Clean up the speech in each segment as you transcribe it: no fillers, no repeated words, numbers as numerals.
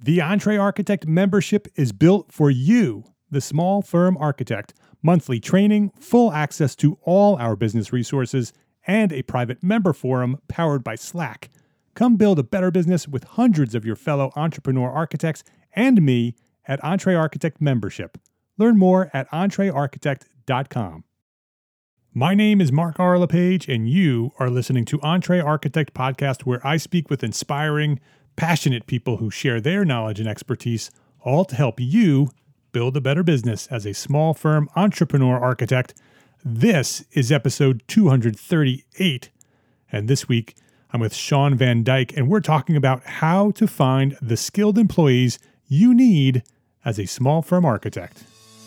The Entre Architect membership is built for you, the small firm architect. Monthly training, full access to all our business resources, and a private member forum powered by Slack. Come build a better business with hundreds of your fellow entrepreneur architects and me at Entre Architect membership. Learn more at entrearchitect.com. My name is Mark R. LePage, and you are listening to Entre Architect Podcast, where I speak with inspiring, passionate people who share their knowledge and expertise, all to help you build a better business as a small firm entrepreneur architect. This is episode 238, and this week I'm with Shawn Van Dyke, and we're talking about how to find the skilled employees you need as a small firm architect.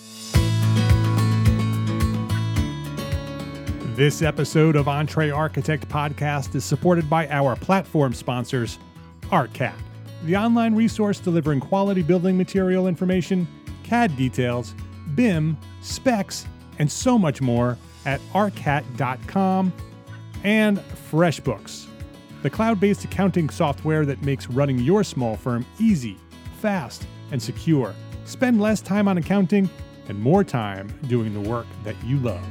This episode of Entre Architect Podcast is supported by our platform sponsors, ArtCAD, the online resource delivering quality building material information, CAD details, BIM, specs, and so much more at artcat.com, and FreshBooks, the cloud-based accounting software that makes running your small firm easy, fast, and secure. Spend less time on accounting and more time doing the work that you love.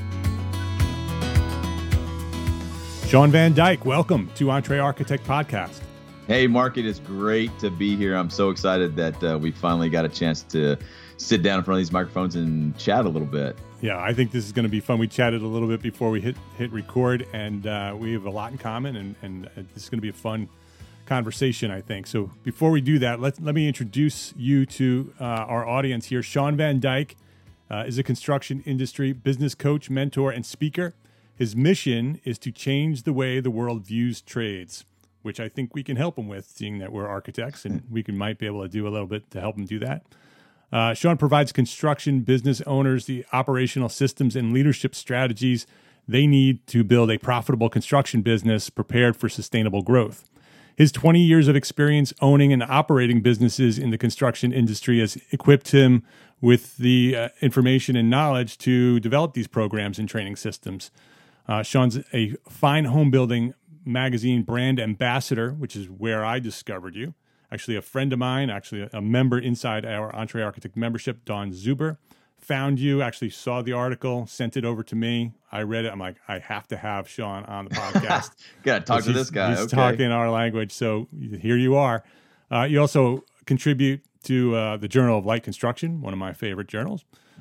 Shawn Van Dyke, welcome to Entre Architect Podcast. Hey, Mark, it is great to be here. I'm so excited that we finally got a chance to sit down in front of these microphones and chat a little bit. Yeah, I think this is going to be fun. We chatted a little bit before we hit record, and we have a lot in common, and this is going to be a fun conversation, I think. So before we do that, let me introduce you to our audience here. Shawn Van Dyke is a construction industry business coach, mentor, and speaker. His mission is to change the way the world views trades, which I think we can help him with, seeing that we're architects, and we might be able to do a little bit to help him do that. Shawn provides construction business owners the operational systems and leadership strategies they need to build a profitable construction business prepared for sustainable growth. His 20 years of experience owning and operating businesses in the construction industry has equipped him with the information and knowledge to develop these programs and training systems. Shawn's a Fine Home Building magazine brand ambassador, which is where I discovered you. Actually, a friend of mine, actually a member inside our Entre Architect membership, Don Zuber, found you, actually saw the article, sent it over to me. I read it. I'm like, I have to have Shawn on the podcast. Got to talk to this guy. He's talking our language. So here you are. You also contribute to the Journal of Light Construction, one of my favorite journals.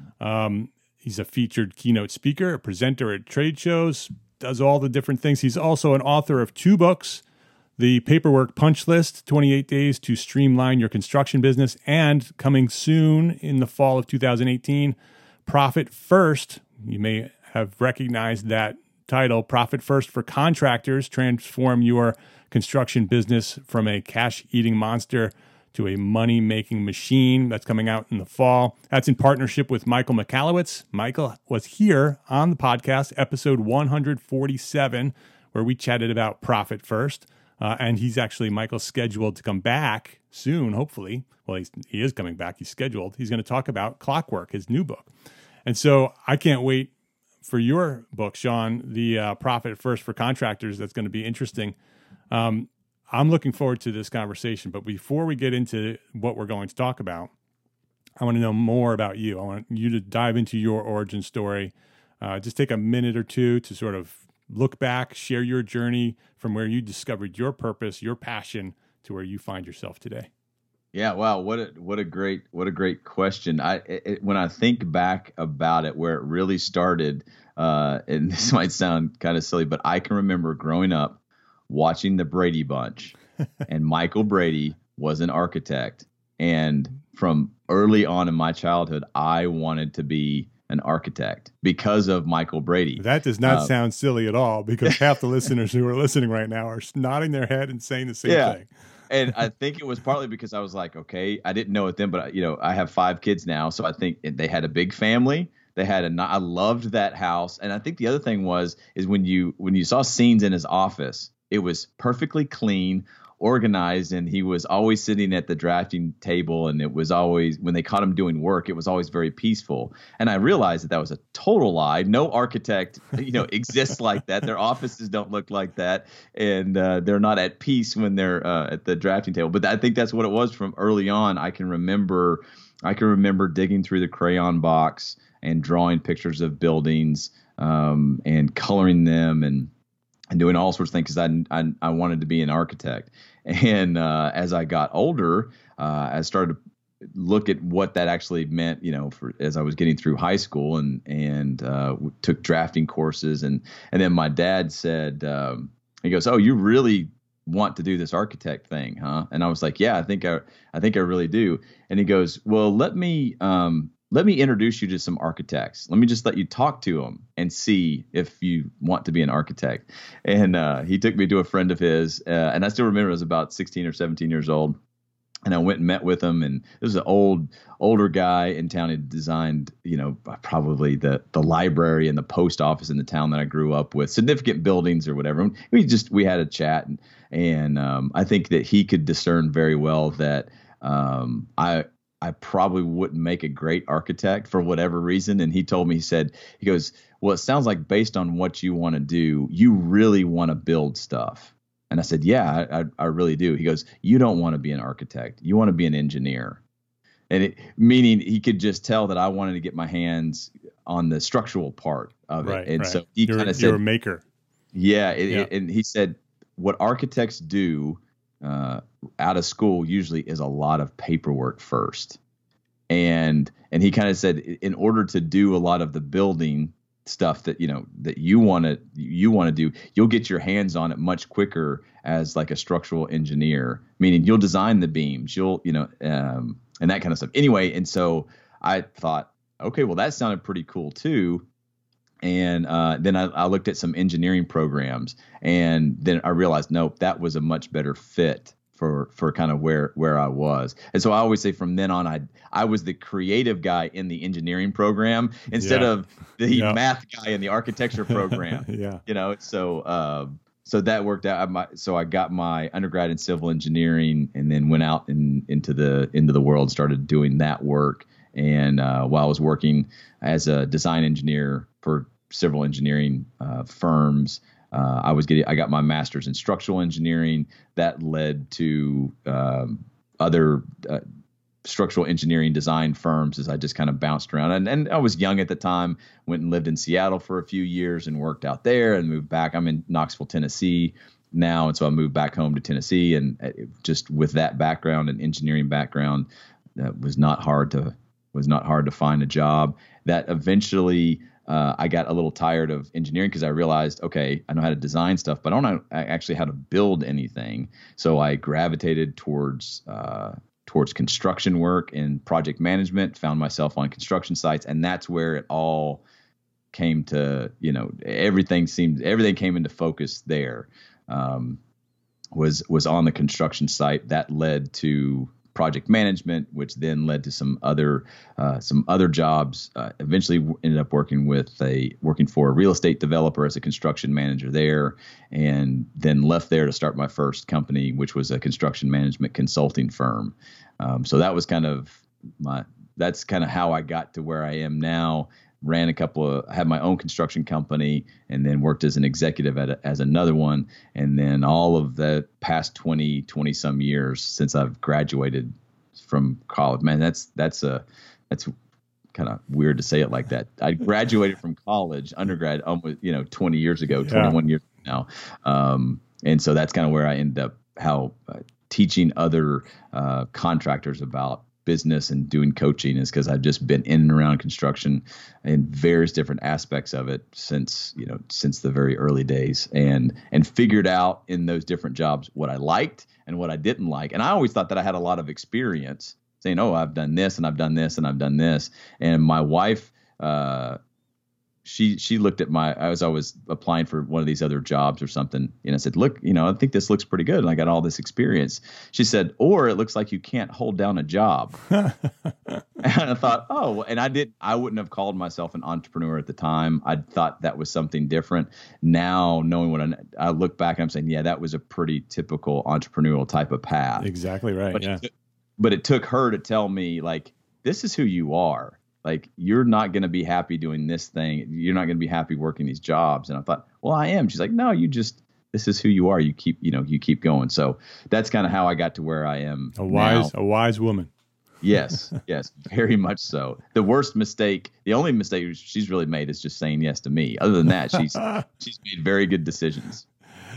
He's a featured keynote speaker, a presenter at trade shows, does all the different things. He's also an author of 2 books, The Paperwork Punch List, 28 Days to Streamline Your Construction Business, and coming soon in the fall of 2018, Profit First. You may have recognized that title, Profit First for Contractors, Transform Your Construction Business from a Cash-Eating Monster to a money-making machine. That's coming out in the fall. That's in partnership with Michael Michalowicz. Michael was here on the podcast, episode 147, where we chatted about Profit First. And Michael's scheduled to come back soon, hopefully. Well, he is coming back. He's scheduled. He's going to talk about Clockwork, his new book. And so I can't wait for your book, Shawn, the Profit First for Contractors. That's going to be interesting. I'm looking forward to this conversation. But before we get into what we're going to talk about, I want to know more about you. I want you to dive into your origin story. Just take a minute or two to sort of look back, share your journey from where you discovered your purpose, your passion, to where you find yourself today. Yeah, wow, what a great question. When I think back about it, where it really started, and this might sound kind of silly, but I can remember growing up watching the Brady Bunch, and Michael Brady was an architect, and from early on in my childhood, I wanted to be an architect because of Michael Brady. That does not sound silly at all, because half the listeners who are listening right now are nodding their head and saying the same thing. And I think it was partly because I was like, okay, I didn't know it then, but I have 5 kids now. So I think they had a big family. I loved that house. And I think the other thing is when you saw scenes in his office, it was perfectly clean. organized, and he was always sitting at the drafting table, and it was always, when they caught him doing work, it was always very peaceful. And I realized that was a total lie. No architect, exists like that. Their offices don't look like that, and they're not at peace when they're at the drafting table. But I think that's what it was from early on. I can remember digging through the crayon box and drawing pictures of buildings, and coloring them, and doing all sorts of things because I wanted to be an architect. And as I got older, I started to look at what that actually meant, as I was getting through high school, and took drafting courses. And then my dad said, he goes, "Oh, you really want to do this architect thing, huh?" And I was like, "Yeah, I think I really do." And he goes, "Well, let me introduce you to some architects. Let me just let you talk to them and see if you want to be an architect." And he took me to a friend of his, and I still remember I was about 16 or 17 years old. And I went and met with him, and this was an older guy in town. He designed, probably the library and the post office in the town that I grew up with, significant buildings or whatever. And we had a chat, and I think that he could discern very well that I probably wouldn't make a great architect for whatever reason. And he told me, he goes, "Well, it sounds like based on what you want to do, you really want to build stuff." And I said, "Yeah, I really do." He goes, "You don't want to be an architect. You want to be an engineer." And meaning he could just tell that I wanted to get my hands on the structural part of it. And so he kind of said, "You're a maker." Yeah. And he said, what architects do out of school usually is a lot of paperwork first. And he kind of said, in order to do a lot of the building stuff that you want to do, you'll get your hands on it much quicker as like a structural engineer, meaning you'll design the beams, and that kind of stuff. Anyway, and so I thought, okay, well, that sounded pretty cool too. And then I looked at some engineering programs, and then I realized, nope, that was a much better fit for kind of where I was. And so I always say from then on, I was the creative guy in the engineering program instead of the math guy in the architecture program. So that worked out. So I got my undergrad in civil engineering, and then went out into the world, started doing that work. And while I was working as a design engineer for civil engineering firms, I got my master's in structural engineering. That led to other structural engineering design firms as I just kind of bounced around. And I was young at the time, went and lived in Seattle for a few years and worked out there, and moved back. I'm in Knoxville, Tennessee now. And so I moved back home to Tennessee, and just with that background and engineering background, that was not hard to find a job. That eventually I got a little tired of engineering because I realized, okay, I know how to design stuff, but I don't know actually how to build anything. So I gravitated towards construction work and project management, found myself on construction sites. And that's where it all came to, everything came into focus there, was on the construction site. That led to project management, which then led to some other jobs. Eventually ended up working for a real estate developer as a construction manager there, and then left there to start my first company, which was a construction management consulting firm. So that was that's kind of how I got to where I am now. Had my own construction company, and then worked as an executive as another one. And then all of the past 20 some years since I've graduated from college, man, that's kind of weird to say it like that. I graduated from college, undergrad, almost, 20 years ago, 21 years now. And so that's kind of where I ended up, teaching other contractors about business and doing coaching is because I've just been in and around construction in various different aspects of it since the very early days, and figured out in those different jobs what I liked and what I didn't like. And I always thought that I had a lot of experience saying, "Oh, I've done this and I've done this and I've done this." And my wife, she looked at as I was applying for one of these other jobs or something, and I said, "Look, I think this looks pretty good. And I got all this experience." She said, "Or it looks like you can't hold down a job." And I thought, oh, and I wouldn't have called myself an entrepreneur at the time. I thought that was something different. Now, knowing what I look back and I'm saying, yeah, that was a pretty typical entrepreneurial type of path. Exactly right. But it took her to tell me, like, this is who you are. Like, you're not going to be happy doing this thing. You're not going to be happy working these jobs. And I thought, well, I am. She's like, no, this is who you are. You keep going. So that's kind of how I got to where I am. A wise woman. Yes, very much so. The only mistake she's really made is just saying yes to me. Other than that, she's made very good decisions.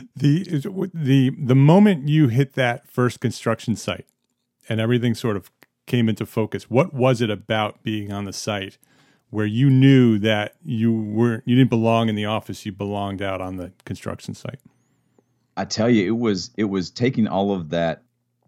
The moment you hit that first construction site and everything sort of came into focus, what was it about being on the site where you knew that you didn't belong in the office, you belonged out on the construction site? I tell you, it was taking all of that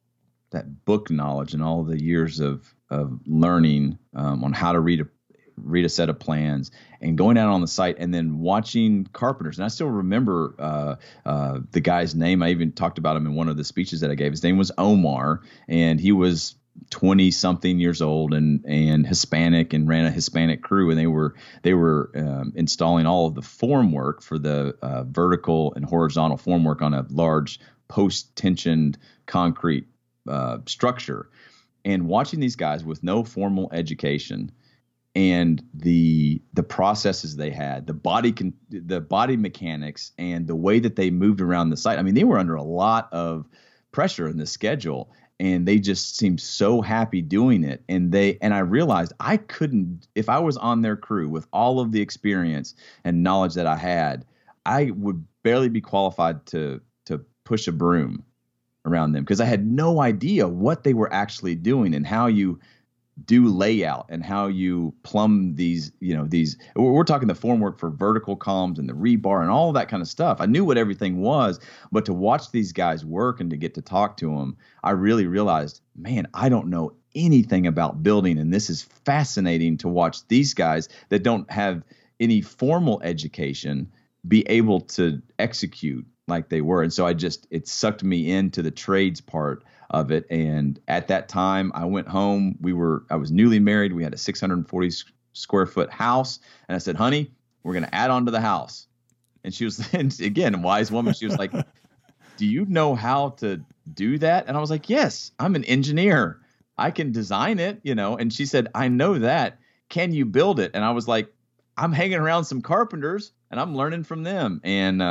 book knowledge and all the years of learning on how to read a set of plans and going out on the site and then watching carpenters. And I still remember the guy's name. I even talked about him in one of the speeches that I gave. His name was Omar, and he was 20 something years old and Hispanic and ran a Hispanic crew. And they were installing all of the formwork for the vertical and horizontal formwork on a large post-tensioned concrete structure. And watching these guys with no formal education and the processes they had, the body mechanics and the way that they moved around the site. I mean, they were under a lot of pressure in the schedule, and they just seemed so happy doing it. And I realized I couldn't, if I was on their crew with all of the experience and knowledge that I had, I would barely be qualified to push a broom around them, because I had no idea what they were actually doing and how you do layout and how you plumb these, we're talking the formwork for vertical columns and the rebar and all that kind of stuff. I knew what everything was, but to watch these guys work and to get to talk to them, I really realized, man, I don't know anything about building. And this is fascinating to watch these guys that don't have any formal education be able to execute like they were. And so it sucked me into the trades part of it. And at that time I went home, I was newly married. We had a 640 square foot house. And I said, honey, we're going to add on to the house. And she was, and again, a wise woman. She was like, do you know how to do that? And I was like, yes, I'm an engineer. I can design it, And she said, I know that. Can you build it? And I was like, I'm hanging around some carpenters and I'm learning from them. And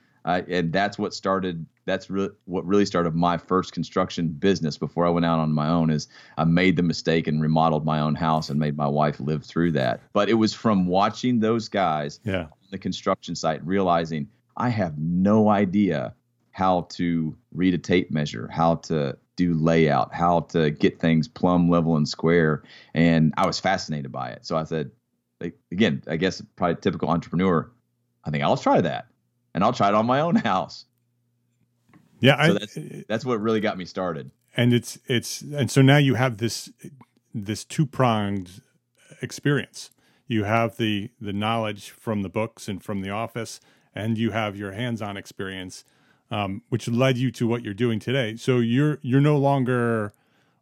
that's what started. What really started my first construction business before I went out on my own. Is I made the mistake and remodeled my own house and made my wife live through that. But it was from watching those guys on the construction site, realizing I have no idea how to read a tape measure, how to do layout, how to get things plumb, level, and square. And I was fascinated by it. So I said, again, I guess probably typical entrepreneur, I think I'll try that. And I'll try it on my own house. Yeah, so that's what really got me started. And and so now you have this two-pronged experience. You have the knowledge from the books and from the office, and you have your hands-on experience, which led you to what you're doing today. So you're no longer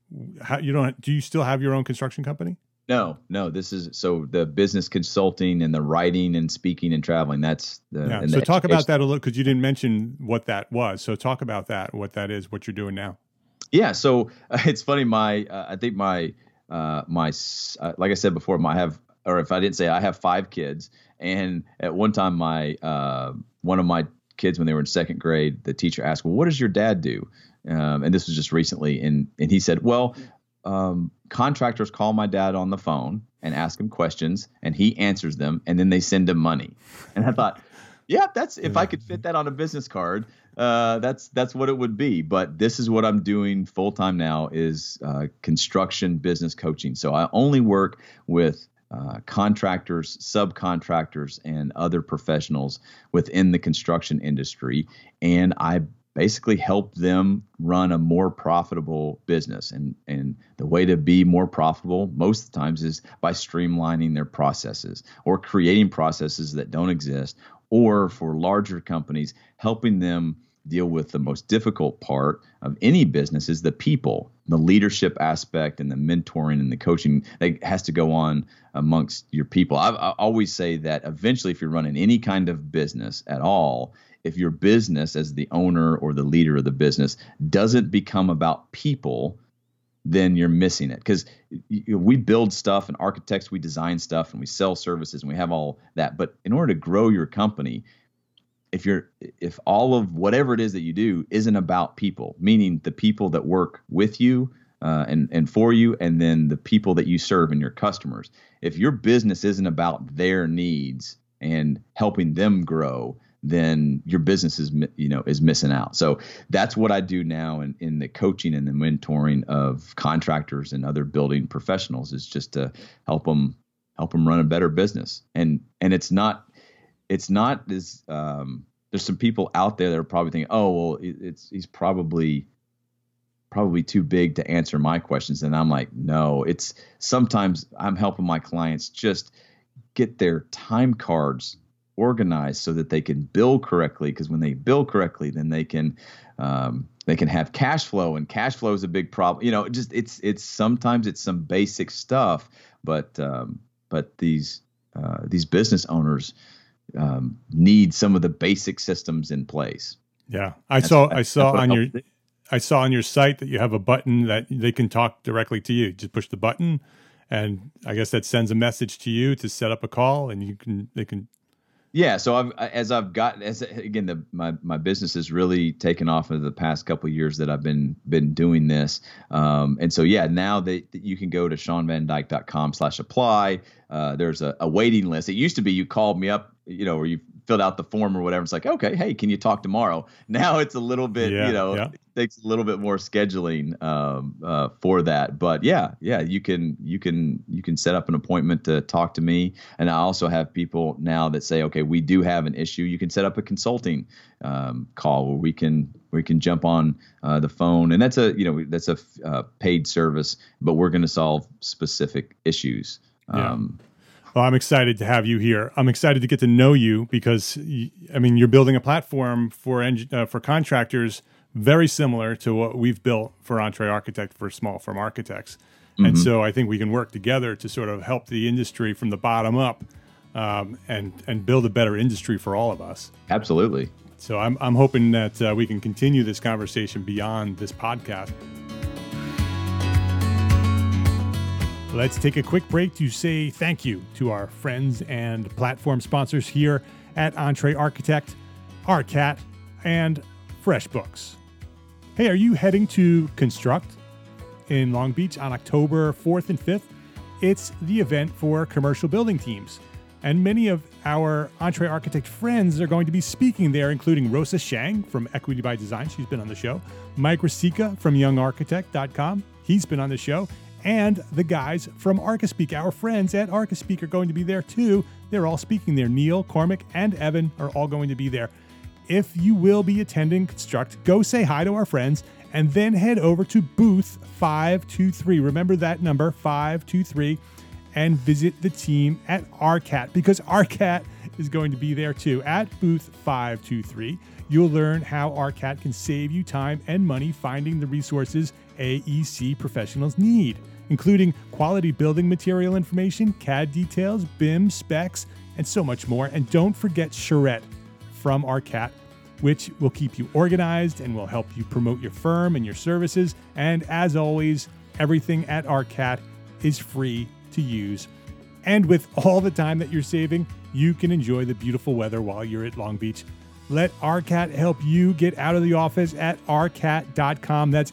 do you still have your own construction company? No. This is so the business consulting and the writing and speaking and traveling. That's the So talk about that a little, because you didn't mention what that was. So talk about that, what that is, what you're doing now. Yeah. So it's funny. I think my like I said before, if I didn't say, I have 5 kids, and at one time one of my kids, when they were in second grade, the teacher asked, well, what does your dad do? And this was just recently, and he said, well, contractors call my dad on the phone and ask him questions, and he answers them, and then they send him money. And I thought, yeah, if I could fit that on a business card, that's what it would be. But this is what I'm doing full time now, is construction business coaching. So I only work with contractors, subcontractors, and other professionals within the construction industry, and I basically help them run a more profitable business. And the way to be more profitable most of the times is by streamlining their processes or creating processes that don't exist, or for larger companies, helping them deal with the most difficult part of any business is the people, the leadership aspect and the mentoring and the coaching that has to go on amongst your people. I always say that eventually, if you're running any kind of business at all, if your business as the owner or the leader of the business doesn't become about people, then you're missing it. Because we build stuff and architects, we design stuff and we sell services and we have all that. But in order to grow your company, if all of whatever it is that you do isn't about people, meaning the people that work with you and for you, and then the people that you serve and your customers, if your business isn't about their needs and helping them grow, then your business is missing out. So that's what I do now in the coaching and the mentoring of contractors and other building professionals, is just to help them run a better business. And it's not as there's some people out there that are probably thinking, oh, well, he's probably too big to answer my questions. And I'm like, no, it's sometimes I'm helping my clients just get their time cards organized so that they can bill correctly. Because when they bill correctly, then they can have cash flow, and cash flow is a big problem. It's sometimes it's some basic stuff, but these business owners need some of the basic systems in place. Yeah. I saw on your site that you have a button that they can talk directly to you. Just push the button, and I guess that sends a message to you to set up a call, and they can. Yeah. So my business has really taken off in the past couple of years that I've been doing this. And so, now that you can go to SeanVanDyke.com/apply. There's a waiting list. It used to be you called me up, or you filled out the form or whatever. It's like, okay, hey, can you talk tomorrow? Now it's a little bit, it takes a little bit more scheduling for that. But you can set up an appointment to talk to me. And I also have people now that say, okay, we do have an issue. You can set up a consulting call where we can jump on the phone, and that's a paid service, but we're going to solve specific issues. Well, I'm excited to have you here. I'm excited to get to know you because, you're building a platform for contractors very similar to what we've built for EntreArchitect for small firm architects. Mm-hmm. And so I think we can work together to sort of help the industry from the bottom up and build a better industry for all of us. Absolutely. So I'm hoping that we can continue this conversation beyond this podcast. Let's take a quick break to say thank you to our friends and platform sponsors here at EntreArchitect, ARCAT, and FreshBooks. Hey, are you heading to Construct in Long Beach on October 4th and 5th? It's the event for commercial building teams. And many of our EntreArchitect friends are going to be speaking there, including Rosa Shang from Equity by Design. She's been on the show. Mike Rasika from YoungArchitect.com. He's been on the show. And the guys from Archispeak, our friends at Archispeak, are going to be there too. They're all speaking there. Neil, Cormac, and Evan are all going to be there. If you will be attending Construct, go say hi to our friends and then head over to booth 523. Remember that number, 523, and visit the team at ARCAT, because ARCAT is going to be there too. At booth 523, you'll learn how ARCAT can save you time and money finding the resources AEC professionals need, including quality building material information, CAD details, BIM specs, and so much more. And don't forget Charette from ARCAT, which will keep you organized and will help you promote your firm and your services. And as always, everything at ARCAT is free to use. And with all the time that you're saving, you can enjoy the beautiful weather while you're at Long Beach. Let ARCAT help you get out of the office at arcat.com. That's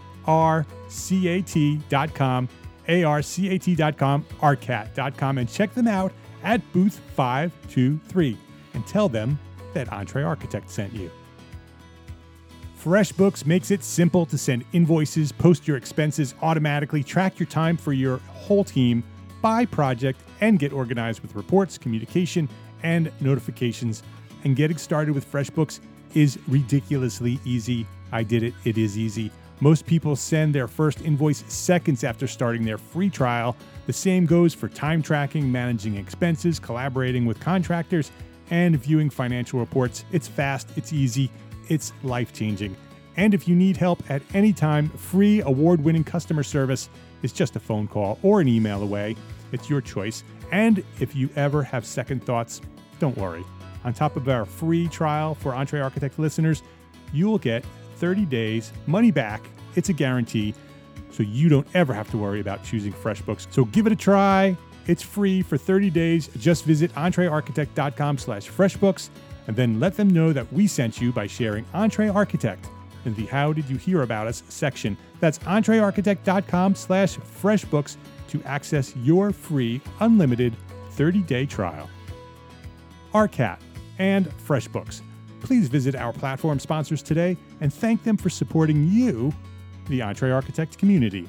ARCAT.com, ARCAT.com, arcat.com, and check them out at booth 523 and tell them that EntreArchitect sent you. FreshBooks makes it simple to send invoices, post your expenses automatically, track your time for your whole team by project, and get organized with reports, communication, and notifications. And getting started with FreshBooks is ridiculously easy. I did it. It is easy. Most people send their first invoice seconds after starting their free trial. The same goes for time tracking, managing expenses, collaborating with contractors, and viewing financial reports. It's fast, it's easy, It's life-changing. And if you need help at any time, free award-winning customer service is just a phone call or an email away. It's your choice. And if you ever have second thoughts, don't worry. On top of our free trial for EntreArchitect listeners, you will get 30 days money back. It's a guarantee, so you don't ever have to worry about choosing FreshBooks. So give it a try. It's free for 30 days. Just visit entrearchitect.com/FreshBooks and then let them know that we sent you by sharing EntreArchitect in the How Did You Hear About Us section. That's entrearchitect.com/FreshBooks to access your free unlimited 30-day trial. ARCAT and FreshBooks. Please visit our platform sponsors today and thank them for supporting you, the EntreArchitect community.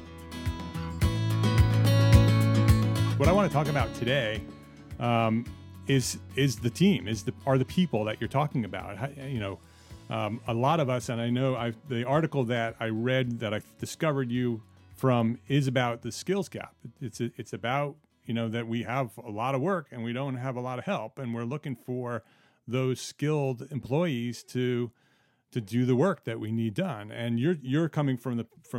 What I want to talk about today is the team, are the people that you're talking about. A lot of us, and I know the article that I read that I discovered you from is about the skills gap. It's about that we have a lot of work and we don't have a lot of help, and we're looking for those skilled employees to do the work that we need done. And you're coming from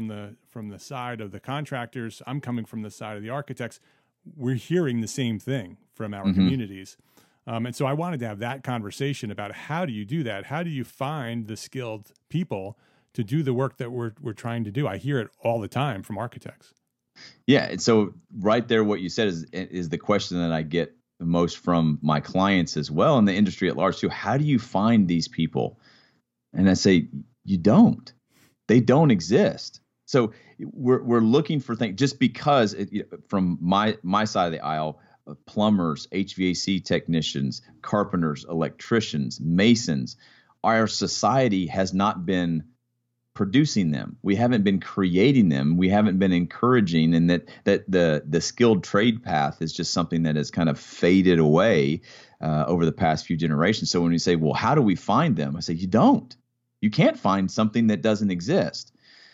the side of the contractors. I'm coming from the side of the architects. We're hearing the same thing from our communities. And so I wanted to have that conversation about how do you do that? How do you find the skilled people to do the work that we're trying to do? I hear it all the time from architects. Yeah. And so right there, what you said is the question that I get the most from my clients as well, and the industry at large too. How do you find these people? And I say, you don't. They don't exist. So we're looking for things just because from my side of the aisle, plumbers, HVAC technicians, carpenters, electricians, masons, our society has not been producing them. We haven't been creating them. We haven't been encouraging, and that the skilled trade path is just something that has kind of faded away over the past few generations. So when we say, well, how do we find them? I say, you don't. You can't find something that doesn't exist.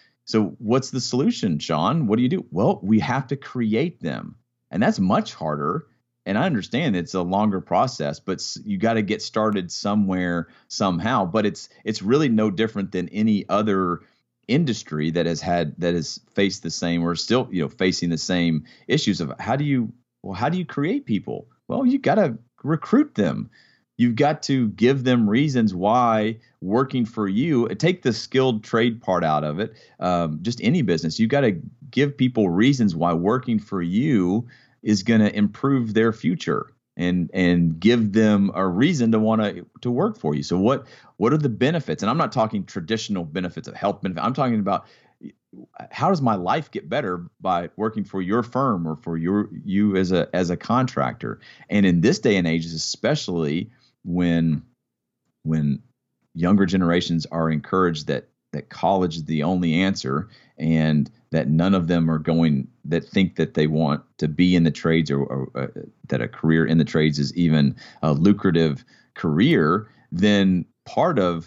So what's the solution, Sean? What do you do? Well, we have to create them. And that's much harder. And I understand it's a longer process, but you got to get started somewhere, somehow. But it's really no different than any other industry that has faced the same, or still, facing the same issues of how do you create people? Well, you got to recruit them. You've got to give them reasons why working for you, take the skilled trade part out of it, just any business, you've got to give people reasons why working for you is going to improve their future and give them a reason to want to work for you. So what are the benefits? And I'm not talking traditional benefits of health benefits. I'm talking about how does my life get better by working for your firm or for you as a contractor? And in this day and age, especially when younger generations are encouraged that college is the only answer, and that none of them that think that they want to be in the trades or that a career in the trades is even a lucrative career, then part of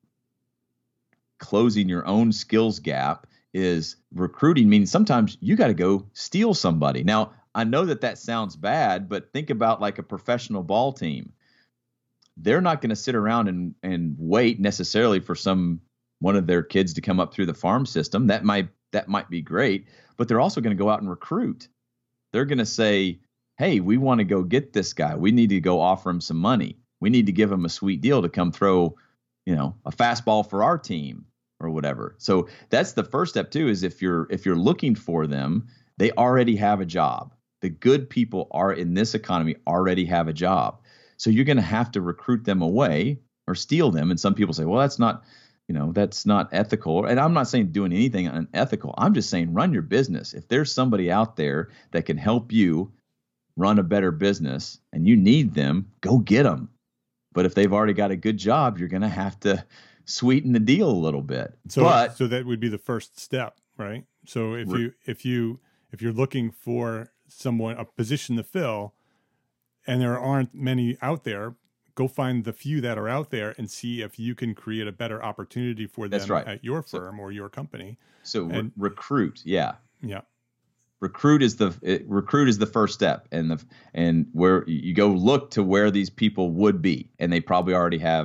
closing your own skills gap is recruiting, meaning sometimes you got to go steal somebody. Now, I know that sounds bad, but think about like a professional ball team. They're not going to sit around and wait necessarily for one of their kids to come up through the farm system. That might be great, but they're also going to go out and recruit. They're going to say, hey, we want to go get this guy. We need to go offer him some money. We need to give him a sweet deal to come throw, a fastball for our team or whatever. So that's the first step too, is if you're looking for them, they already have a job. The good people in this economy already have a job. So you're going to have to recruit them away or steal them. And some people say, well, that's not ethical. And I'm not saying doing anything unethical. I'm just saying run your business. If there's somebody out there that can help you run a better business and you need them, go get them. But if they've already got a good job, you're going to have to sweeten the deal a little bit. So that would be the first step, right? So if you're looking for a position to fill, and there aren't many out there, go find the few that are out there and see if you can create a better opportunity for them at your firm or your company. So recruit, yeah. Yeah. Recruit is the first step, and where you go look to where these people would be, and they probably already have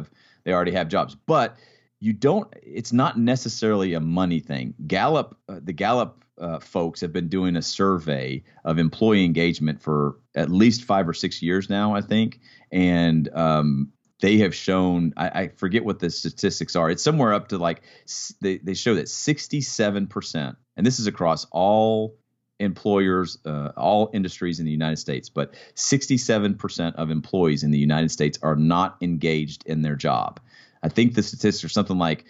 they already have jobs. But it's not necessarily a money thing. The Gallup folks have been doing a survey of employee engagement for at least 5 or 6 years now, I think. And they have shown, I forget what the statistics are. It's somewhere up to like, they show that 67%, and this is across all employers, all industries in the United States, but 67% of employees in the United States are not engaged in their job. I think the statistics are something like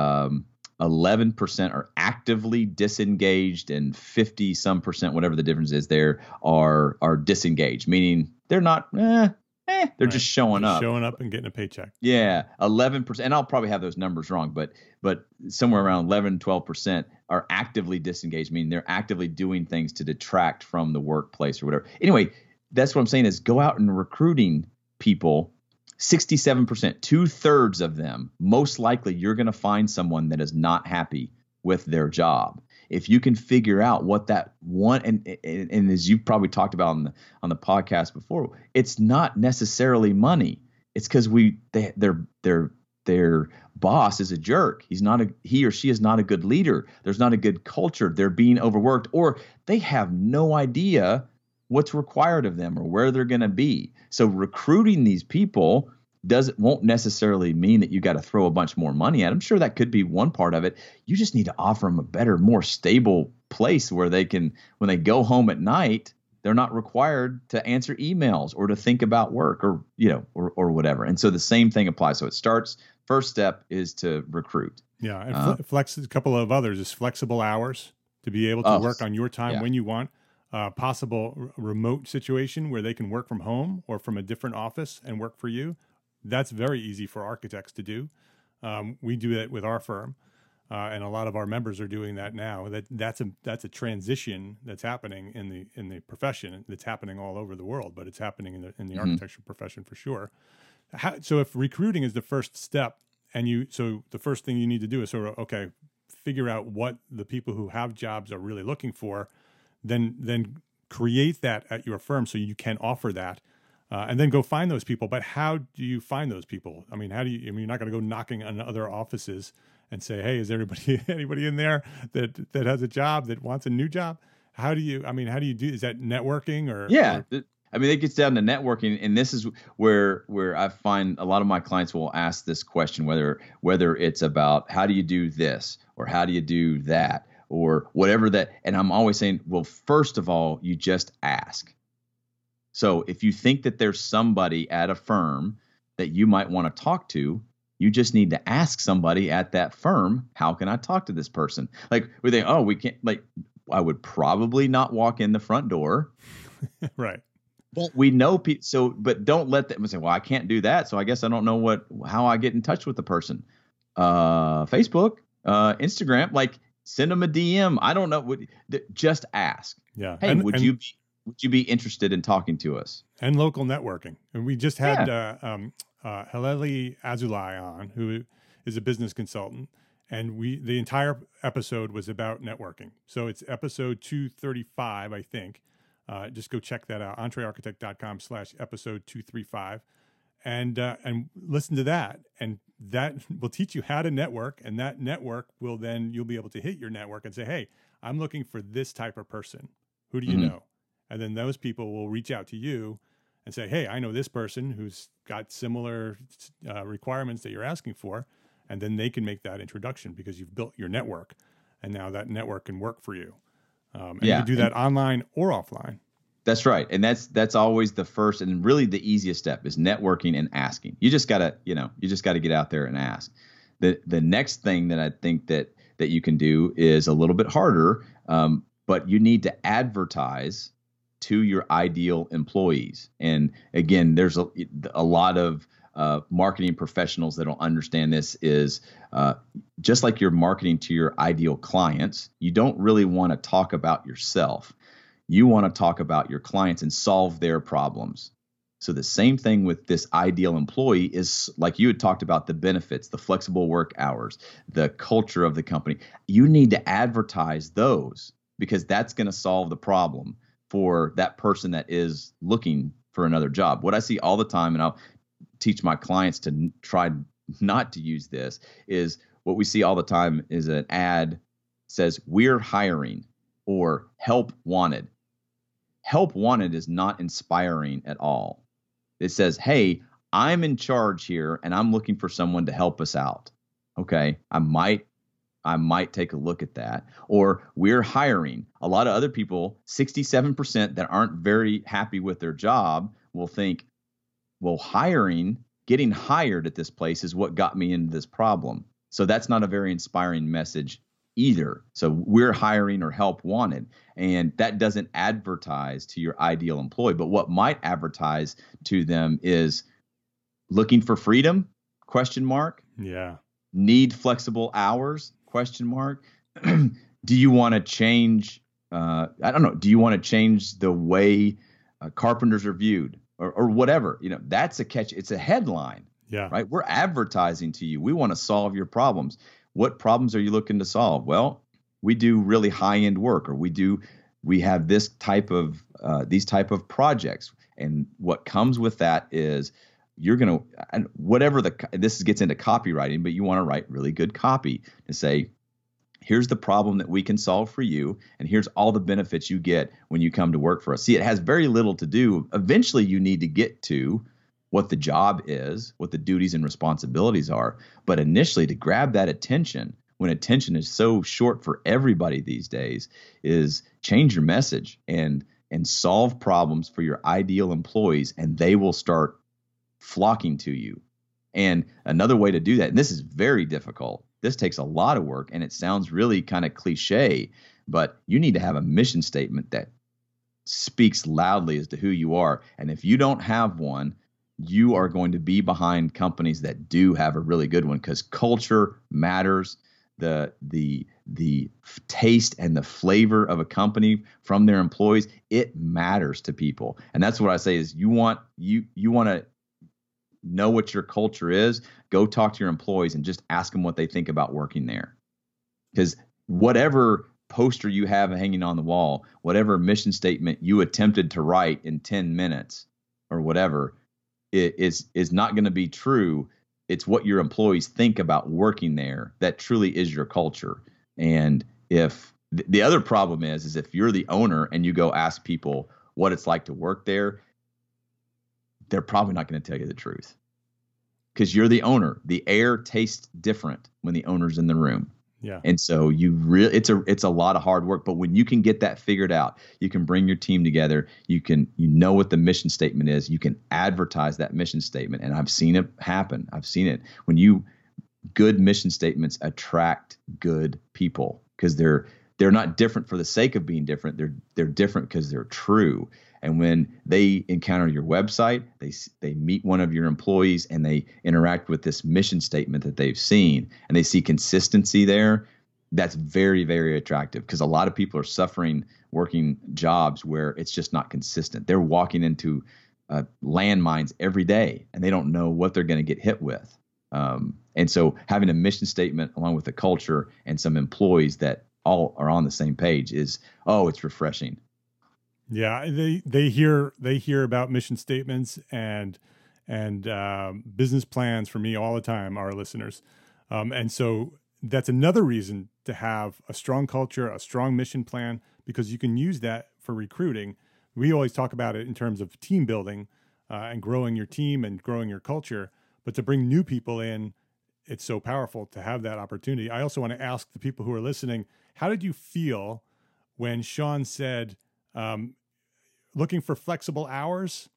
11% are actively disengaged, and 50 some percent, whatever the difference is, there are disengaged, meaning they're not, they're just showing up. Showing up and getting a paycheck. Yeah, 11%. And I'll probably have those numbers wrong, but somewhere around 11, 12% are actively disengaged, meaning they're actively doing things to detract from the workplace or whatever. Anyway, that's what I'm saying is go out and recruiting people. 67%, 2/3 of them, most likely you're going to find someone that is not happy with their job. If you can figure out what that one, and as you've probably talked about on the podcast before, it's not necessarily money. It's because their boss is a jerk. He or she is not a good leader. There's not a good culture. They're being overworked, or they have no idea what's required of them or where they're going to be. So recruiting these people won't necessarily mean that you got to throw a bunch more money at them. Sure, that could be one part of it. You just need to offer them a better, more stable place where they can, when they go home at night, they're not required to answer emails or to think about work or whatever. And so the same thing applies. So it starts, first step is to recruit. Yeah. And flex, a couple of others is flexible hours to be able to work on your time when you want. Possible remote situation where they can work from home or from a different office and work for you. That's very easy for architects to do. We do that with our firm, and a lot of our members are doing that now. That's a transition that's happening in the profession. That's happening all over the world, but it's happening in the architecture profession for sure. So if recruiting is the first step, so the first thing you need to do is sort of figure out what the people who have jobs are really looking for. Then create that at your firm so you can offer that, and then go find those people. But how do you find those people? I mean, you're not going to go knocking on other offices and say, hey, is anybody in there that has a job that wants a new job? How do you do, is that networking or? Yeah. It gets down to networking. And this is where I find a lot of my clients will ask this question, whether it's about how do you do this or how do you do that? Or whatever that, and I'm always saying, well, first of all, you just ask. So if you think that there's somebody at a firm that you might want to talk to, you just need to ask somebody at that firm, how can I talk to this person? Like we think, we can't, like I would probably not walk in the front door. Right. Well, we know people, but don't let them say, well, I can't do that. So I guess I don't know how I get in touch with the person. Facebook, Instagram, send them a DM. I don't know. Just ask. Yeah. Hey, would you be interested in talking to us? And local networking. And we just had Haleli Azulai on, who is a business consultant, and the entire episode was about networking. So it's episode 235, I think. Just go check that out. EntreArchitect.com/episode 235. And listen to that, and that will teach you how to network, and that network you'll be able to hit your network and say, hey, I'm looking for this type of person. Who do you know? And then those people will reach out to you and say, hey, I know this person who's got similar requirements that you're asking for. And then they can make that introduction because you've built your network, and now that network can work for you. And you can do that online or offline. That's right. And that's always the first and really the easiest step is networking and asking. You just gotta get out there and ask. The next thing that I think that you can do is a little bit harder, but you need to advertise to your ideal employees. And again, there's a lot of marketing professionals that don't understand this is just like you're marketing to your ideal clients, you don't really want to talk about yourself. You want to talk about your clients and solve their problems. So the same thing with this ideal employee is like you had talked about the benefits, the flexible work hours, the culture of the company. You need to advertise those because that's going to solve the problem for that person that is looking for another job. What I see all the time, and I'll teach my clients to try not to use this is what we see all the time is an ad says we're hiring or help wanted. Help wanted is not inspiring at all. It says, hey, I'm in charge here and I'm looking for someone to help us out. Okay, I might take a look at that. Or we're hiring. A lot of other people, 67% that aren't very happy with their job will think, well, getting hired at this place is what got me into this problem. So that's not a very inspiring message either. So we're hiring or help wanted. And that doesn't advertise to your ideal employee. But what might advertise to them is looking for freedom, ? Yeah. Need flexible hours, ? Do you want to change? I don't know. Do you want to change the way carpenters are viewed or whatever? That's a catch. It's a headline. Yeah. Right. We're advertising to you. We want to solve your problems. What problems are you looking to solve? Well, we do really high end work, or we have this type of these type of projects. And what comes with that is you're going to, this gets into copywriting, but you want to write really good copy to say, here's the problem that we can solve for you. And here's all the benefits you get when you come to work for us. See, it has very little to do. Eventually you need to get to what the job is, what the duties and responsibilities are. But initially to grab that attention, when attention is so short for everybody these days, is change your message and solve problems for your ideal employees, and they will start flocking to you. And another way to do that, and this is very difficult, this takes a lot of work, and it sounds really kind of cliche, but you need to have a mission statement that speaks loudly as to who you are. And if you don't have one, you are going to be behind companies that do have a really good one, because culture matters. The taste and the flavor of a company from their employees, it matters to people. And that's what I say is you want to know what your culture is, go talk to your employees and just ask them what they think about working there. Because whatever poster you have hanging on the wall, whatever mission statement you attempted to write in 10 minutes or whatever, it is not going to be true. It's what your employees think about working there that truly is your culture. And if the other problem is if you're the owner and you go ask people what it's like to work there, they're probably not going to tell you the truth, because you're the owner. The air tastes different when the owner's in the room. Yeah. And so it's a lot of hard work, but when you can get that figured out, you can bring your team together. You know what the mission statement is. You can advertise that mission statement. And I've seen it happen. I've seen it when good mission statements attract good people, because they're not different for the sake of being different. They're different because they're true. And when they encounter your website, they meet one of your employees and they interact with this mission statement that they've seen, and they see consistency there. That's very, very attractive, because a lot of people are suffering working jobs where it's just not consistent. They're walking into landmines every day and they don't know what they're going to get hit with. And so having a mission statement along with the culture and some employees that all are on the same page it's refreshing. Yeah, they hear about mission statements and business plans for me all the time, our listeners, and so that's another reason to have a strong culture, a strong mission plan, because you can use that for recruiting. We always talk about it in terms of team building and growing your team and growing your culture, but to bring new people in, it's so powerful to have that opportunity. I also want to ask the people who are listening, how did you feel when Sean said, looking for flexible hours?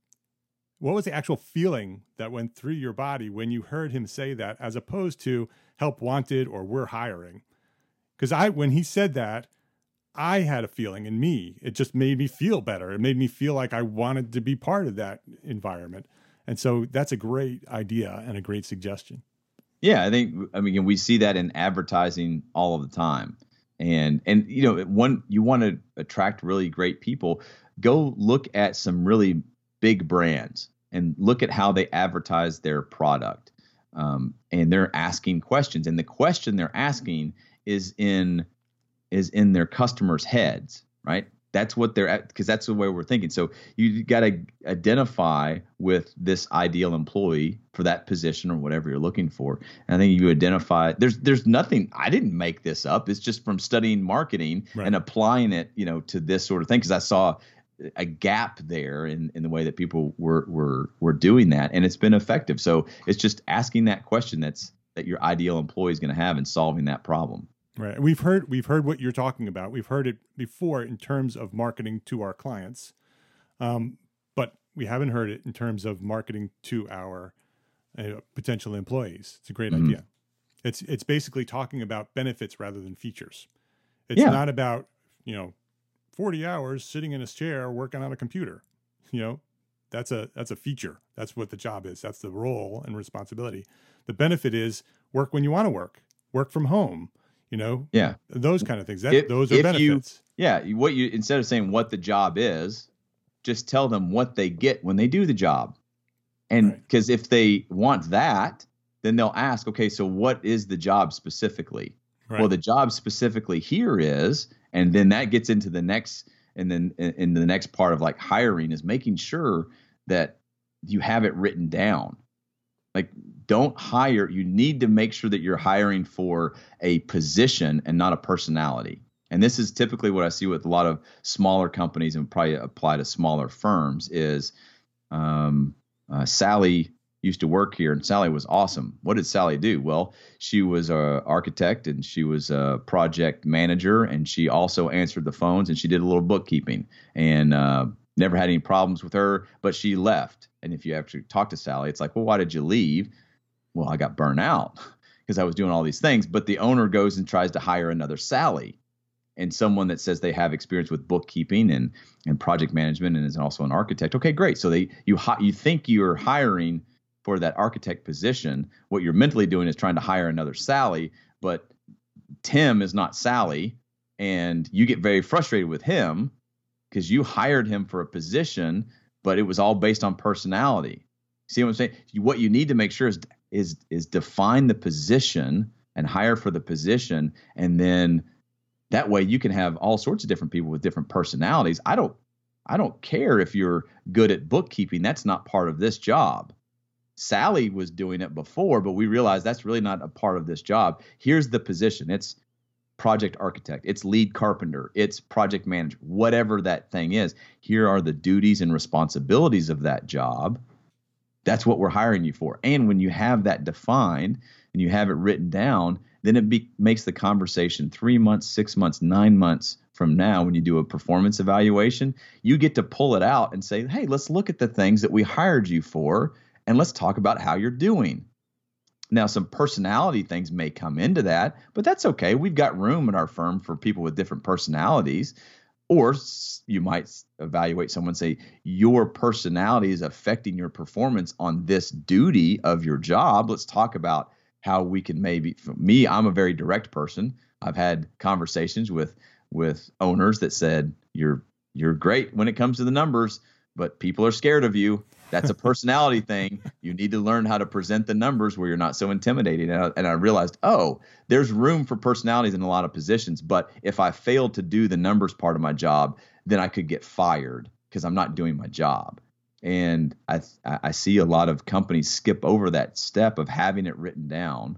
What was the actual feeling that went through your body when you heard him say that, as opposed to help wanted or we're hiring? Because when he said that, I had a feeling in me. It just made me feel better. It made me feel like I wanted to be part of that environment. And so that's a great idea and a great suggestion. Yeah, I mean, we see that in advertising all of the time. And you want to attract really great people, go look at some really big brands and look at how they advertise their product. And they're asking questions, and the question they're asking is in their customers' heads, right? that's what they're at, because that's the way we're thinking. So you got to identify with this ideal employee for that position or whatever you're looking for. And I think you identify, there's nothing, I didn't make this up. It's just from studying marketing and applying it, to this sort of thing. Cause I saw a gap there in the way that people were doing that, and it's been effective. So it's just asking that question that your ideal employee is going to have and solving that problem. Right. We've heard what you're talking about. We've heard it before in terms of marketing to our clients, but we haven't heard it in terms of marketing to our potential employees. It's a great idea. It's basically talking about benefits rather than features. It's not about 40 hours sitting in a chair working on a computer. That's a feature. That's what the job is. That's the role and responsibility. The benefit is work when you want to work from home. Those kind of things. Those are benefits. Instead of saying what the job is, just tell them what they get when they do the job. And because if they want that, then they'll ask, okay, so what is the job specifically? Right. Well, the job specifically here is, and then that gets into the next, and then in the next part of like hiring is making sure that you have it written down. Like, don't hire. You need to make sure that you're hiring for a position and not a personality. And this is typically what I see with a lot of smaller companies, and probably apply to smaller firms, is Sally used to work here, and Sally was awesome. What did Sally do? Well, she was an architect, and she was a project manager, and she also answered the phones, and she did a little bookkeeping, and never had any problems with her, but she left. And if you actually talk to Sally, it's like, well, why did you leave? Well, I got burnt out because I was doing all these things. But the owner goes and tries to hire another Sally, and someone that says they have experience with bookkeeping and project management and is also an architect. Okay, great. So you think you're hiring for that architect position. What you're mentally doing is trying to hire another Sally, but Tim is not Sally, and you get very frustrated with him because you hired him for a position, but it was all based on personality. See what I'm saying? What you need to make sure is define the position and hire for the position, and then that way you can have all sorts of different people with different personalities. I don't care if you're good at bookkeeping. That's not part of this job. Sally was doing it before, but we realized that's really not a part of this job. Here's the position. It's project architect, it's lead carpenter, it's project manager, whatever that thing is. Here are the duties and responsibilities of that job. That's what we're hiring you for. And when you have that defined and you have it written down, then it makes the conversation 3 months, 6 months, 9 months from now, when you do a performance evaluation, you get to pull it out and say, hey, let's look at the things that we hired you for, and let's talk about how you're doing. Now, some personality things may come into that, but that's okay. We've got room in our firm for people with different personalities. Or you might evaluate someone and say, your personality is affecting your performance on this duty of your job. Let's talk about how we can maybe, for me, I'm a very direct person. I've had conversations with owners that said, you're great when it comes to the numbers, but people are scared of you. That's a personality thing. You need to learn how to present the numbers where you're not so intimidating. And I realized, there's room for personalities in a lot of positions. But if I failed to do the numbers part of my job, then I could get fired because I'm not doing my job. And I see a lot of companies skip over that step of having it written down.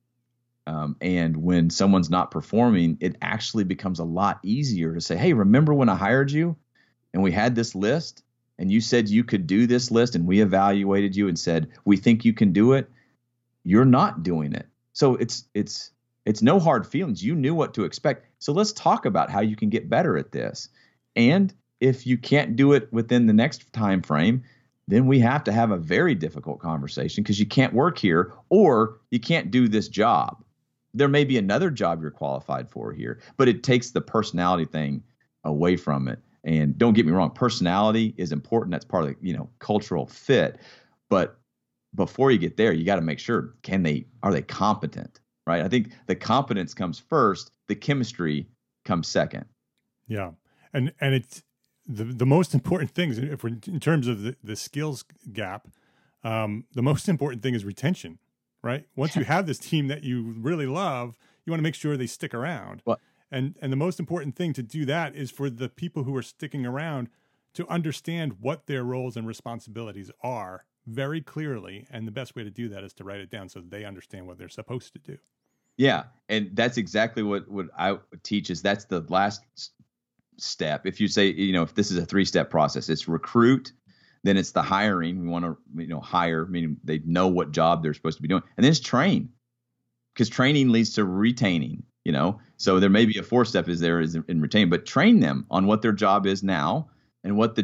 And when someone's not performing, it actually becomes a lot easier to say, hey, remember when I hired you and we had this list? And you said you could do this list, and we evaluated you and said, we think you can do it. You're not doing it. So it's no hard feelings. You knew what to expect. So let's talk about how you can get better at this. And if you can't do it within the next time frame, then we have to have a very difficult conversation, because you can't work here or you can't do this job. There may be another job you're qualified for here, but it takes the personality thing away from it. And don't get me wrong, personality is important. That's part of the, cultural fit. But before you get there, you got to make sure, are they competent, right? I think the competence comes first. The chemistry comes second. Yeah. And it's the most important things, if we're in terms of the skills gap, the most important thing is retention, right? Once you have this team that you really love, you want to make sure they stick around. Well, And the most important thing to do that is for the people who are sticking around to understand what their roles and responsibilities are very clearly. And the best way to do that is to write it down so they understand what they're supposed to do. Yeah. And that's exactly what I teach is that's the last step. If you say, if this is a 3-step process, it's recruit, then it's the hiring. We want to, hire, meaning they know what job they're supposed to be doing. And then it's train, because training leads to retaining, So there may be a 4th step is in retain, but train them on what their job is now and what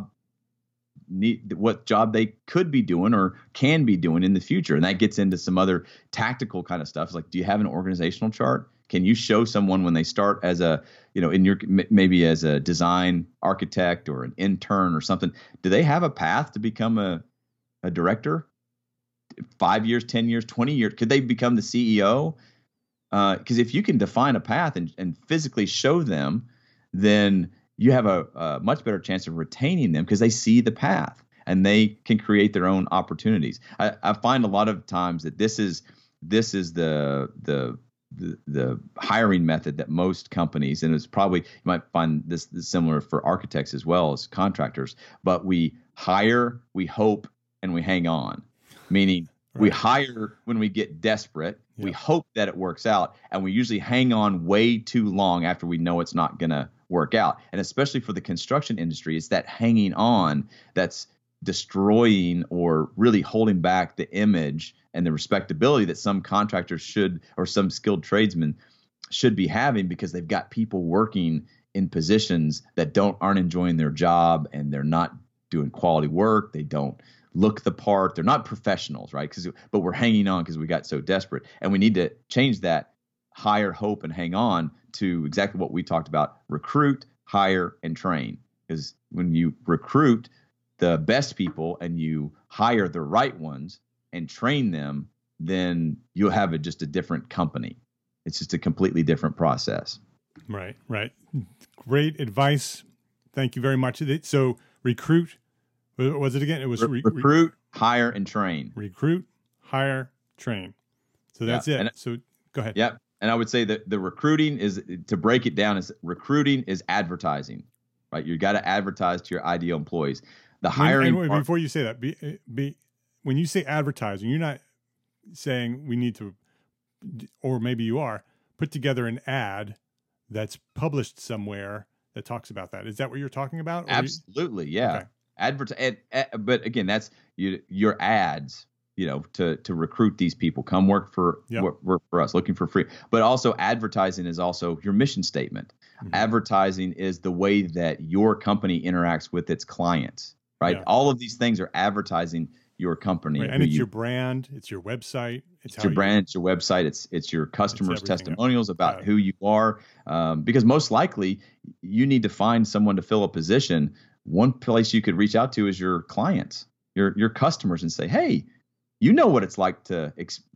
what job they could be doing or can be doing in the future. And that gets into some other tactical kind of stuff. It's like, do you have an organizational chart? Can you show someone when they start as maybe as a design architect or an intern or something, do they have a path to become a director? 5 years, 10 years, 20 years? Could they become the CEO? Because if you can define a path and physically show them, then you have a much better chance of retaining them because they see the path and they can create their own opportunities. I find a lot of times that this is the hiring method that most companies, and it's probably, you might find this similar for architects as well as contractors, but we hire, we hope, and we hang on. Meaning we hire when we get desperate, we hope that it works out, and we usually hang on way too long after we know it's not going to work out. And especially for the construction industry, it's that hanging on that's destroying or really holding back the image and the respectability that some contractors should, or some skilled tradesmen should be having, because they've got people working in positions that aren't enjoying their job, and they're not doing quality work. They don't look the part. They're not professionals, right? But we're hanging on because we got so desperate, and we need to change that. Hire, hope, and hang on to exactly what we talked about: recruit, hire, and train. Because when you recruit the best people and you hire the right ones and train them, then you'll have just a different company. It's just a completely different process. Right. Great advice. Thank you very much. So recruit, what was it again? It was recruit, hire, and train. Recruit, hire, train. So that's it. So go ahead. Yep. And I would say that the recruiting is, to break it down, is recruiting is advertising, right? You got to advertise to your ideal employees. The hiring. And before you say that, when you say advertising, you're not saying we need to, or maybe you are, put together an ad that's published somewhere that talks about that. Is that what you're talking about? Absolutely, yeah. Okay. But again, that's your ads, to recruit these people. Come work for us, looking for free. But also, advertising is also your mission statement. Mm-hmm. Advertising is the way that your company interacts with its clients, right? Yeah. All of these things are advertising your company. Right. And it's your brand, it's your website. It's your brand, it's your website, it's your customers' testimonials about who you are. Because most likely, you need to find someone to fill a position. One place you could reach out to is your clients, your customers, and say, hey, you know what it's like to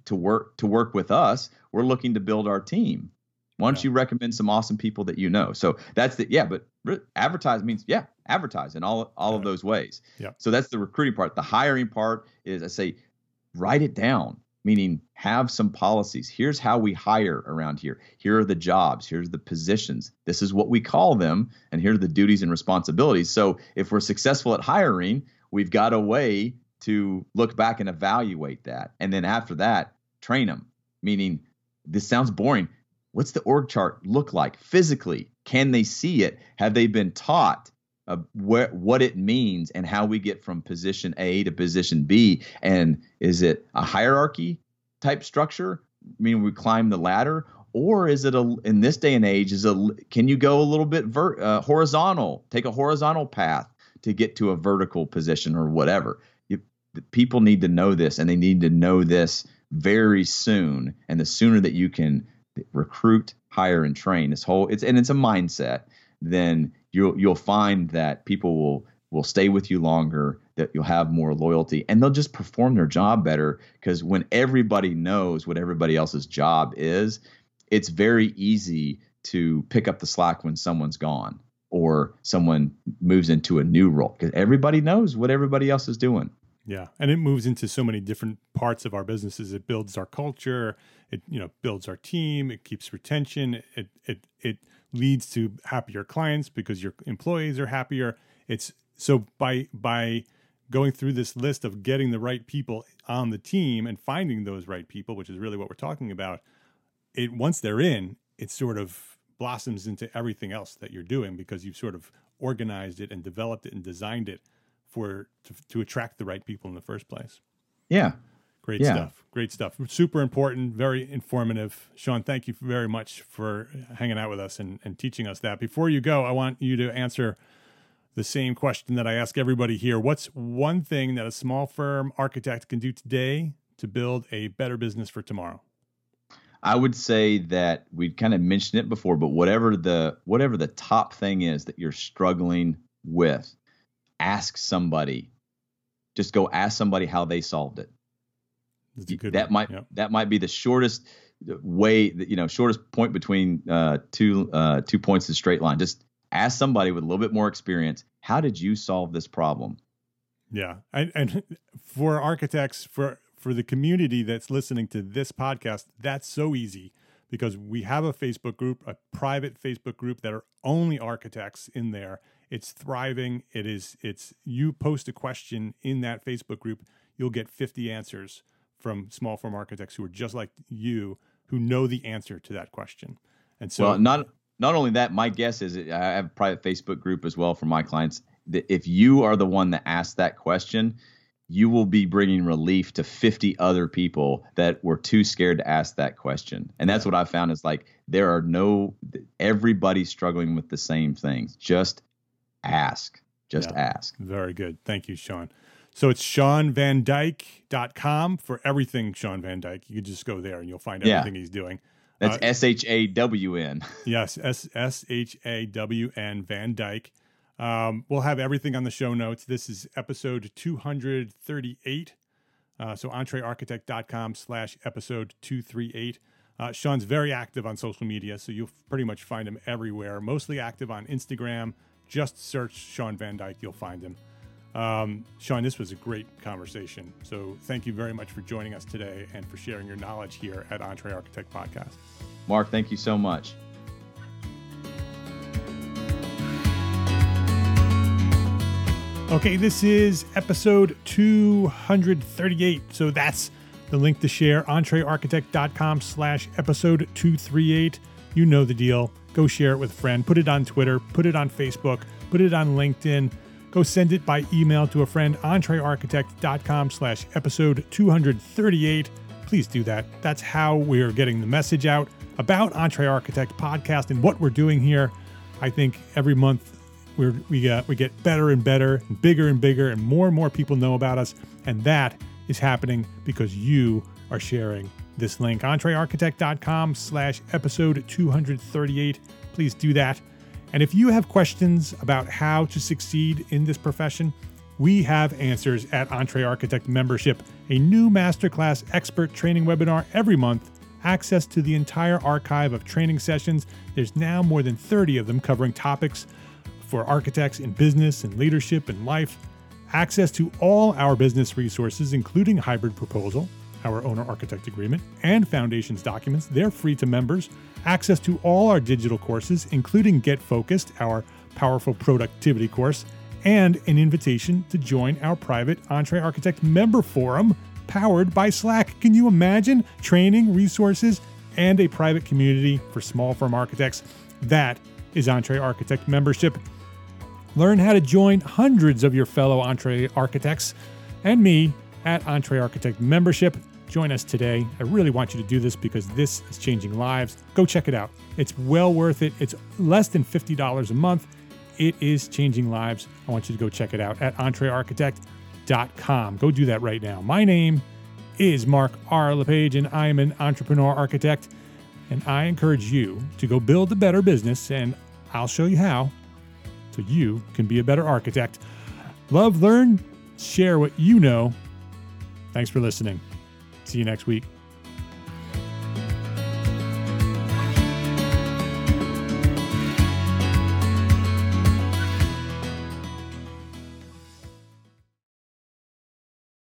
work with us. We're looking to build our team. Why don't you recommend some awesome people that you know? So that's but advertise means, advertise in all of those ways. Yeah. So that's the recruiting part. The hiring part is, I say, write it down, meaning have some policies. Here's how we hire around here. Here are the jobs. Here's the positions. This is what we call them. And here are the duties and responsibilities. So if we're successful at hiring, we've got a way to look back and evaluate that. And then after that, train them, meaning, this sounds boring. What's the org chart look like physically? Can they see it? Have they been taught what it means and how we get from position A to position B? And is it a hierarchy type structure, meaning we climb the ladder? Or is it in this day and age, can you go a little bit horizontal, take a horizontal path to get to a vertical position or whatever? People need to know this, and they need to know this very soon. And the sooner that you can recruit, hire, and train it's a mindset, then you'll find that people will stay with you longer, that you'll have more loyalty, and they'll just perform their job better. Because when everybody knows what everybody else's job is, it's very easy to pick up the slack when someone's gone or someone moves into a new role, because everybody knows what everybody else is doing. Yeah, and it moves into so many different parts of our businesses. It builds our culture. It builds our team. It keeps retention. It leads to happier clients because your employees are happier. It's so by going through this list of getting the right people on the team and finding those right people, which is really what we're talking about. Once they're in, it sort of blossoms into everything else that you're doing because you've sort of organized it and developed it and designed it to attract the right people in the first place. Yeah. Great stuff. Super important, very informative. Sean, thank you very much for hanging out with us and teaching us that. Before you go, I want you to answer the same question that I ask everybody here. What's one thing that a small firm architect can do today to build a better business for tomorrow? I would say that we kind of mentioned it before, but whatever the top thing is that you're struggling with, ask somebody. Just go ask somebody how they solved it. That might be the shortest way, shortest point between two points in a straight line. Just ask somebody with a little bit more experience, how did you solve this problem? Yeah. And for architects, for the community that's listening to this podcast, that's so easy because we have a Facebook group, a private Facebook group that are only architects in there. It's thriving. It's you post a question in that Facebook group, you'll get 50 answers from small firm architects who are just like you, who know the answer to that question. And so, well, not only that, my guess is I have a private Facebook group as well for my clients. That if you are the one that asked that question, you will be bringing relief to 50 other people that were too scared to ask that question. And that's what I found is like everybody's struggling with the same things. Just ask. Ask. Very good. Thank you, Sean. So it's SeanVanDyke.com for everything Sean Van Dyke. You can just go there and you'll find everything he's doing. That's SHAWN. Yes, SHAWN, Van Dyke. We'll have everything on the show notes. This is episode 238. So entrearchitect.com/episode 238. Sean's very active on social media, so you'll pretty much find him everywhere. Mostly active on Instagram. Just search Sean Van Dyke. You'll find him. Sean, this was a great conversation. So thank you very much for joining us today and for sharing your knowledge here at Entre Architect Podcast. Mark, thank you so much. Okay, this is episode 238. So that's the link to share, entrearchitect.com/episode 238. You know the deal. Go share it with a friend. Put it on Twitter. Put it on Facebook. Put it on LinkedIn. Go send it by email to a friend, entrearchitect.com/episode 238. Please do that. That's how we're getting the message out about Entre Architect Podcast and what we're doing here. I think every month we get better and better and bigger and more and more people know about us. And that is happening because you are sharing this link, entrearchitect.com/episode 238. Please do that. And if you have questions about how to succeed in this profession, we have answers at Entre Architect Membership, a new masterclass expert training webinar every month, access to the entire archive of training sessions. There's now more than 30 of them covering topics for architects in business and leadership and life, access to all our business resources, including hybrid proposal, our owner-architect agreement, and foundations documents. They're free to members. Access to all our digital courses, including Get Focused, our powerful productivity course, and an invitation to join our private Entre Architect member forum powered by Slack. Can you imagine training, resources, and a private community for small firm architects? That is Entre Architect membership. Learn how to join hundreds of your fellow Entre Architects and me at Entre Architect membership. Join us today. I really want you to do this because this is changing lives. Go check it out. It's well worth it. It's less than $50 a month. It is changing lives. I want you to go check it out at entrearchitect.com. Go do that right now. My name is Mark R. LePage, and I am an entrepreneur architect. And I encourage you to go build a better business, and I'll show you how so you can be a better architect. Love, learn, share what you know. Thanks for listening. See you next week.